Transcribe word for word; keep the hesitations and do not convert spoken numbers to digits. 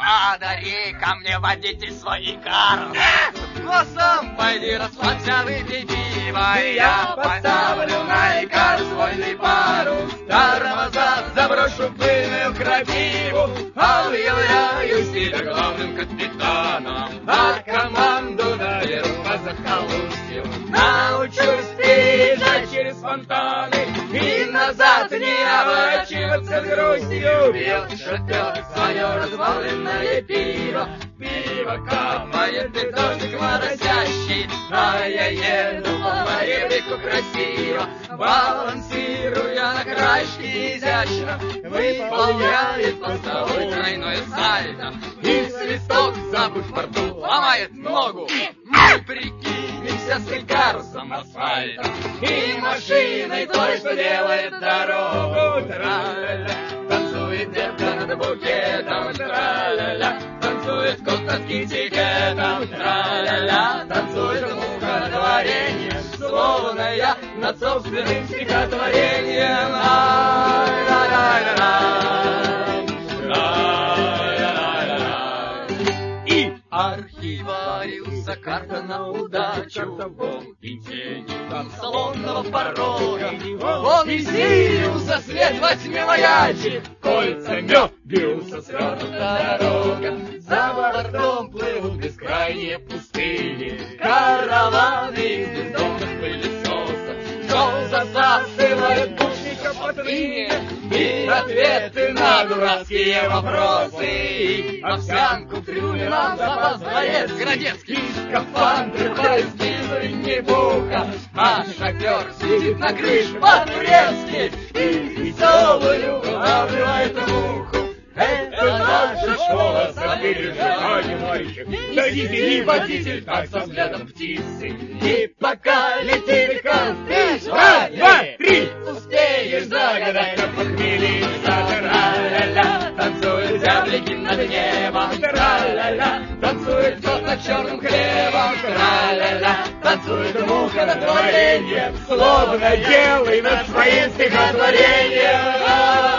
Подари ко мне, водитель, свой Икар. Но сам пойди расслабься, выпей пиво. Я поставлю на Икар свой парус. Тормоза заброшу в пыльную крапиву. Объявляю себя главным капитаном, а команду наверху по захолустью. Научусь переезжать через фонтаны и назад не оборачиваться с грустью. Пьет шофер свое разбавленное пиво. Пиво капает, и дождик моросящий, а я еду по реку красиво, балансируя на краешке изящно. Выполняет постовой тройное сальто, и свисток, забыв в порту, ломает ногу. Мы прикинемся с Икарусом асфальта и машиной той, что делает дорогу. Тра-ля-ля, танцует девка над букетом. Тра-ля-ля, танцует кот над китикетом. Тра-ля-ля, танцует муха над вареньем, словно я над собственным стихотворением. И архивариуса карта на удачу, он и тени салонного порога, он и Сириуса свет во тьме маячит, кольца Мёбиуса свернута дорога. За бортом плывут бескрайние пустыни, караваны из бездомных пылесосов, что засасывает пушника потныне, и ответы на дурацкие вопросы. И овсянку в трюме нам запас дворец Градецкий, скафандры поезд из Винни-Пуха, а шофер сидит на крыше по-турецки и веселую вылавливает муху. Это наша школа, забыли же, мальчик. Водитель и водитель, так со взглядом птицы. И пока летит Икар, раз, два, три, успеешь загадать, как похмелиться. Тра-ля-ля, танцуют зяблики над небом. Тра-ля-ля, танцует кот над черным хлебом. Тра-ля-ля, танцует муха над творением, словно делай над своим стихотворением.